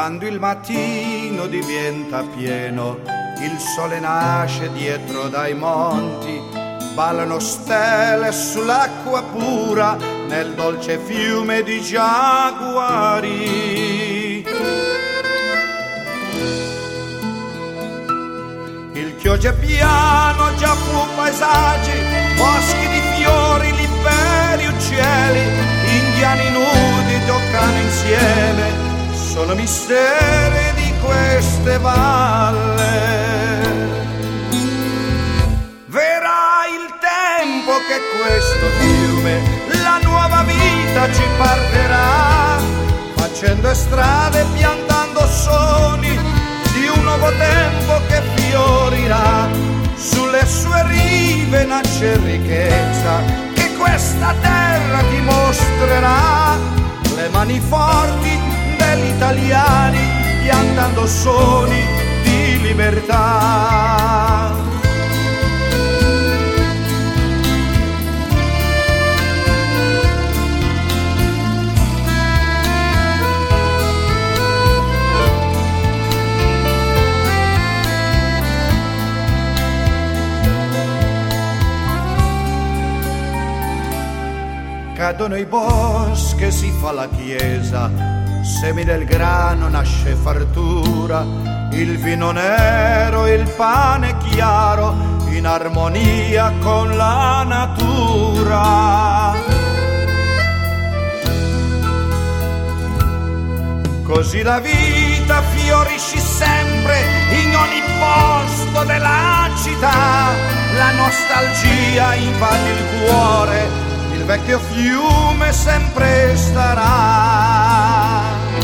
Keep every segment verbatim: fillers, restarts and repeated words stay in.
Quando il mattino diventa pieno, il sole nasce dietro dai monti, ballano stelle sull'acqua pura, nel dolce fiume di giaguari. Il Chioggia piano già fu paesaggi, boschi di fiori, liberi uccelli, indiani nudi giocano insieme, sono misteri di queste valle. Verrà il tempo che questo fiume la nuova vita ci parterà, facendo strade, piantando sogni di un nuovo tempo che fiorirà. Sulle sue rive nasce ricchezza che questa terra dimostrerà, le mani forti degli italiani piantando sogni di libertà. Cadono i boschi, si fa la chiesa, semi del grano nasce fartura, il vino nero, il pane chiaro, in armonia con la natura. Così la vita fiorisce sempre in ogni posto della città, la nostalgia invade il cuore, il vecchio fiume sempre starà.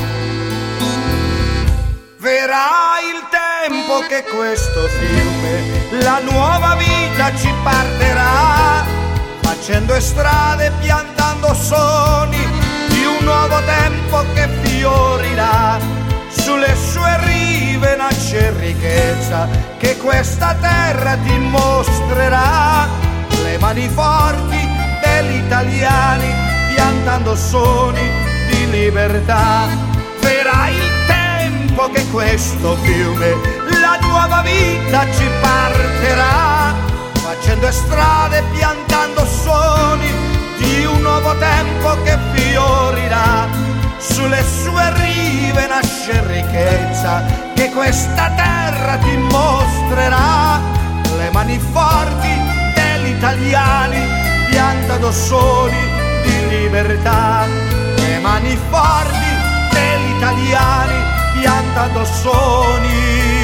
Verrà il tempo che questo fiume la nuova vita ci parterà, facendo strade, piantando sogni di un nuovo tempo che fiorirà. Sulle sue rive nasce ricchezza che questa terra dimostrerà, le mani forti degli italiani piantando sogni di libertà. Verrà il tempo che questo fiume la nuova vita ci parterà, facendo strade, piantando sogni di un nuovo tempo che fiorirà. Sulle sue rive nasce ricchezza che questa terra dimostrerà, le mani forti degli italiani piantando sogni di libertà, le mani forti degli italiani piantando sogni